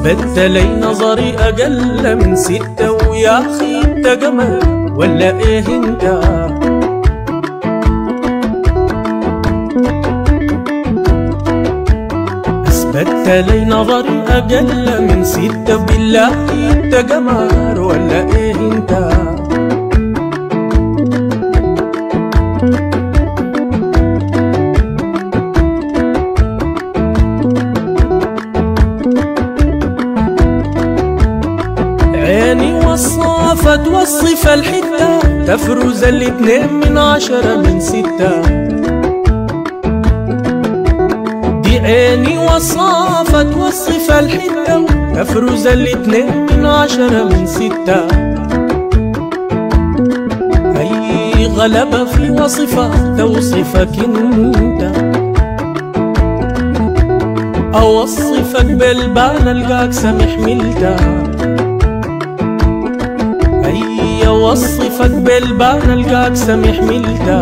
أثبتت لي نظري أقل من 6 ويا أخي أنت قمر ولا إيه أنت؟ أثبتت لي نظري أقل من 6 بالله أنت قمر ولا إيه أنت؟ عيني وصفت توصف الحتة تفرز 2 من 10 من 6. دي عيني وصفت توصف الحتة تفرز 2 من 10 من 6. أي غلبة في وصفة توصفك انت، أوصفك بالبال ألقاك سمح ملتا. أوصفك بالبال ألقاك سمح ملتا.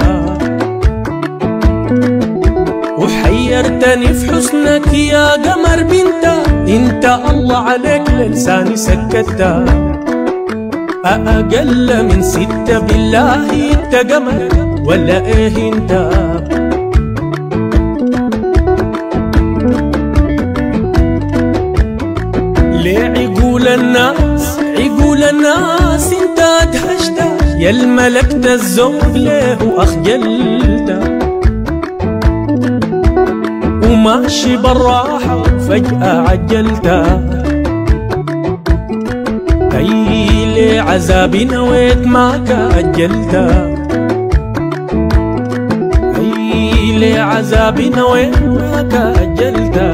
وحيرتني في حسنك يا قمر بنتا، انت الله عليك للساني سكتا. أقل من 6 بالله انت قمر ولا ايه انت؟ ليه عقول الناس انت ادهشتا، يا الملكت الزوج ليه واخجلتا. وماشي بالراحة وفجأة عجلتا. أي ليه عذابي نويت ما كأجلتا. أي ليه عذابي نويت ما كأجلتا.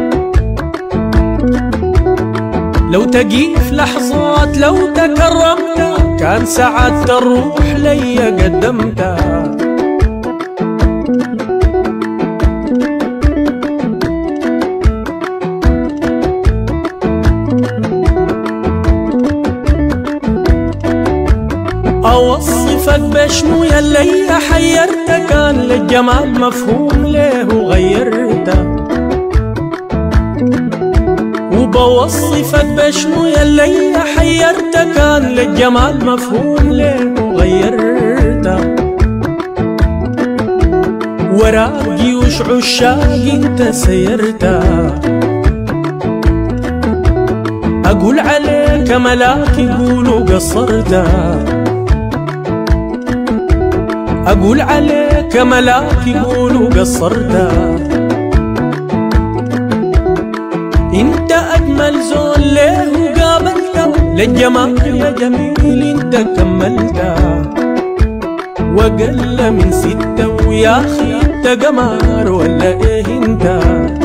لو تقيف لحظات لو تكرمتا، كان سعادة الروح لي قدمتا. أوصفك بشنو يلي حيرتك، كان للجمال مفهوم ليه وغيرته. وبوصفك بشنو يلي حيرتك، كان للجمال مفهوم ليه وغيرته. وراء جيوش عشاق انت سيرته. أقول عليك ملاك يقولوا قصرته. أقول عليك ملاك يقولوا قصرته. انت اجمل زول ليه وقابلته، للجمال يا جميل انت كملته. واقل من 6 ويا اخي انت قمر ولا ايه انت؟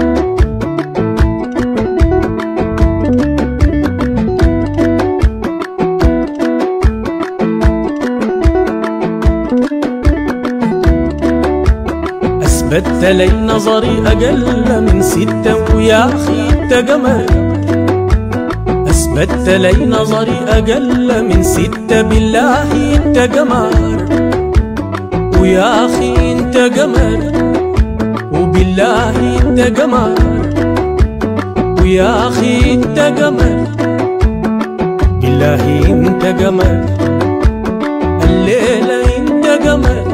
أثبتت لي نظري أقل من 6 ويا أخي أنت قمر. أثبتت لي نظري أقل من 6 بالله أنت قمر. ويا أخي أنت قمر وبالله أنت قمر. ويا أخي أنت قمر بالله أنت قمر. الليلة أنت قمر.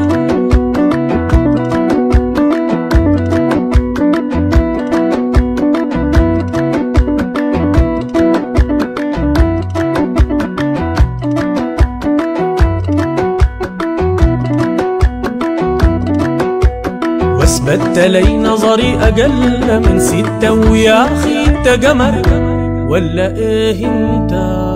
أثبتت لي نظري أقل من 6 ويا أخي أنت قمر ولا إيه أنت؟